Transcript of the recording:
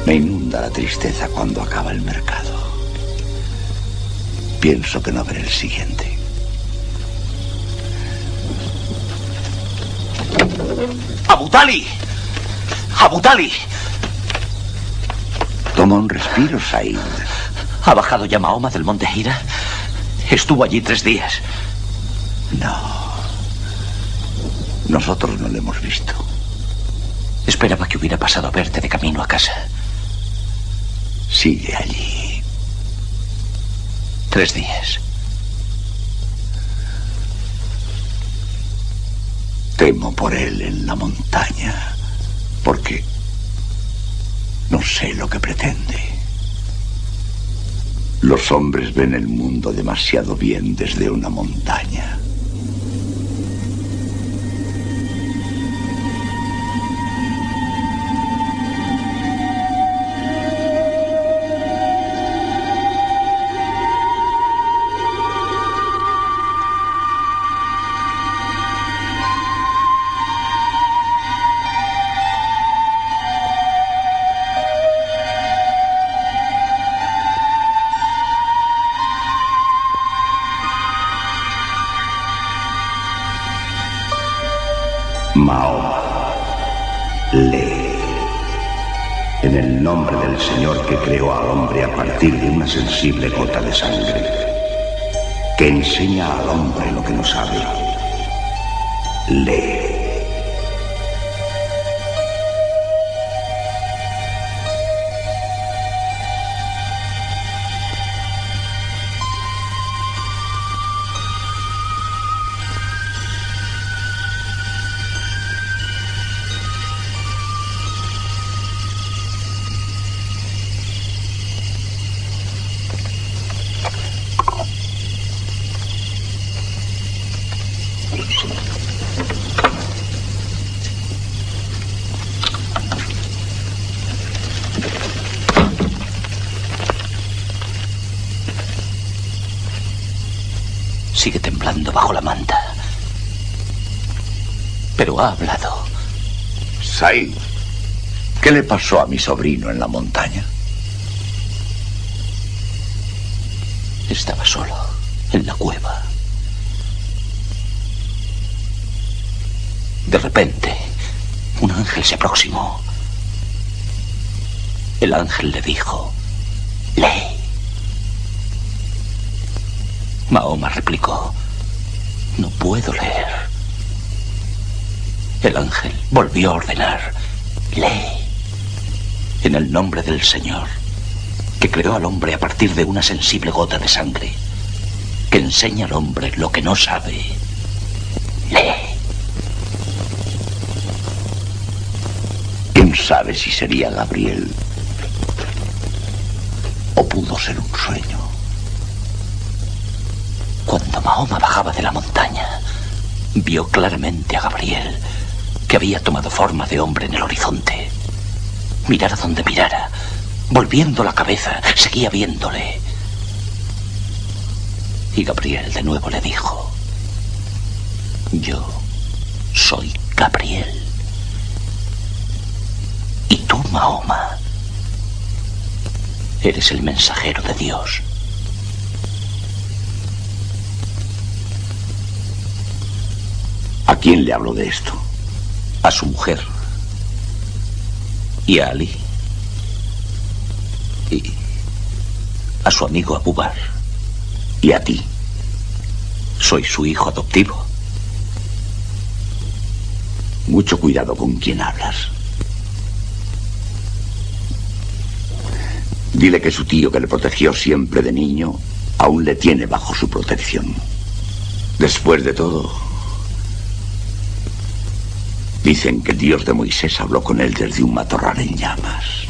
Me inunda la tristeza cuando acaba el mercado. Pienso que no veré el siguiente. ¡Abu Talib! ¡Abu Talib! Toma un respiro, Said. ¿Ha bajado ya Mahoma del monte Hira? Estuvo allí 3 días. No. Nosotros no lo hemos visto. Esperaba que hubiera pasado a verte de camino a casa. Sigue allí. 3 días. Temo por él en la montaña, porque no sé lo que pretende. Los hombres ven el mundo demasiado bien desde una montaña. Mahoma, lee. En el nombre del Señor que creó al hombre a partir de una sensible gota de sangre, que enseña al hombre lo que no sabe. Lee. Sigue temblando bajo la manta. Pero ha hablado. Said, ¿qué le pasó a mi sobrino en la montaña? Estaba solo, en la cueva. De repente, un ángel se aproximó. El ángel le dijo: lee. Mahoma replicó: no puedo leer. El ángel volvió a ordenar: lee. En el nombre del Señor, que creó al hombre a partir de una sensible gota de sangre, que enseña al hombre lo que no sabe. Lee. ¿Quién sabe si sería Gabriel o pudo ser un sueño? Cuando Mahoma bajaba de la montaña, vio claramente a Gabriel, que había tomado forma de hombre en el horizonte. Mirara donde mirara, volviendo la cabeza, seguía viéndole. Y Gabriel de nuevo le dijo: yo soy Gabriel. Y tú, Mahoma, eres el mensajero de Dios. ¿A quién le habló de esto? A su mujer. Y a Ali. Y a su amigo Abu Bakr. ¿Y a ti? Soy su hijo adoptivo. Mucho cuidado con quién hablas. Dile que su tío, que le protegió siempre de niño, aún le tiene bajo su protección. Después de todo, dicen que el Dios de Moisés habló con él desde un matorral en llamas.